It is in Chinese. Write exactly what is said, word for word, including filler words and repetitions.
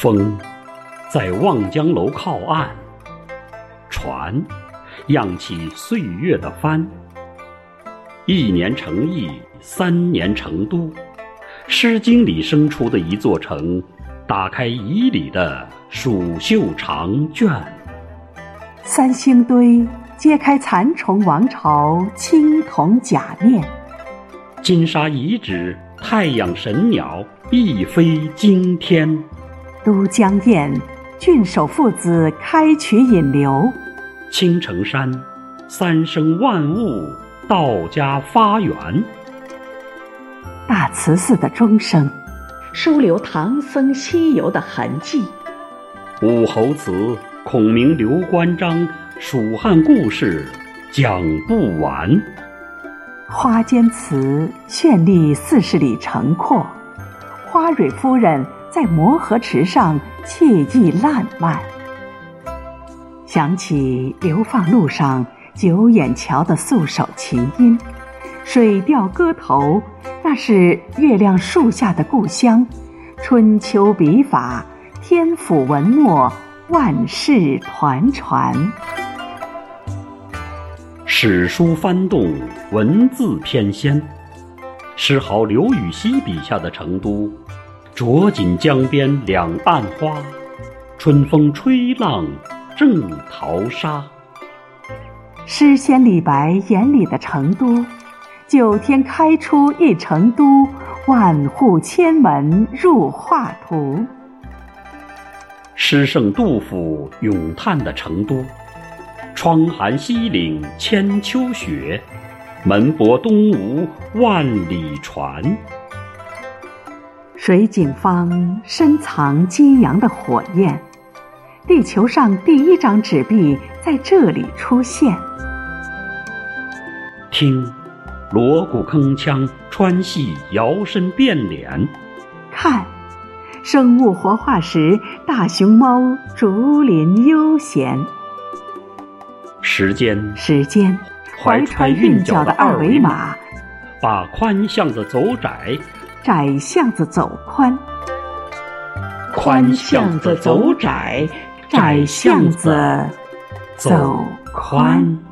风在望江楼靠岸，船漾起岁月的帆。一年成邑，三年成都，诗经里生出的一座城，打开仪里的蜀绣长卷。 三星堆揭开蚕虫王朝青铜甲面， 金沙遗址太阳神鸟一飞惊天。 都江堰郡守父子开渠引流， 青城山三生万物道家发源。 大慈寺的钟声收留唐僧西游的痕迹， 武侯祠、孔明、刘关张蜀汉故事讲不完。 花间祠绚丽四十里城廓，花蕊夫人在磨河池上惬意烂漫。想起流放路上九眼桥的素手琴音，水调歌头，那是月亮树下的故乡，春秋笔法，天府文墨，万世团传。 史书翻动，文字翩跹，诗豪刘禹锡笔下的成都，着锦江边两岸花，春风吹浪正淘沙。 诗仙李白眼里的成都，九天开出一成都，万户千门入画图。 诗圣杜甫咏叹的成都，窗含西岭千秋雪，门泊东吴万里船。 水井坊深藏激扬的火焰，地球上第一张纸币在这里出现。 听锣鼓铿锵，川戏摇身变脸。 看生物活化石，大熊猫竹林悠闲。 时间时间怀揣韵脚的二维码，把宽巷子走窄， 窄巷子走宽。 宽巷子走窄，窄巷子走宽。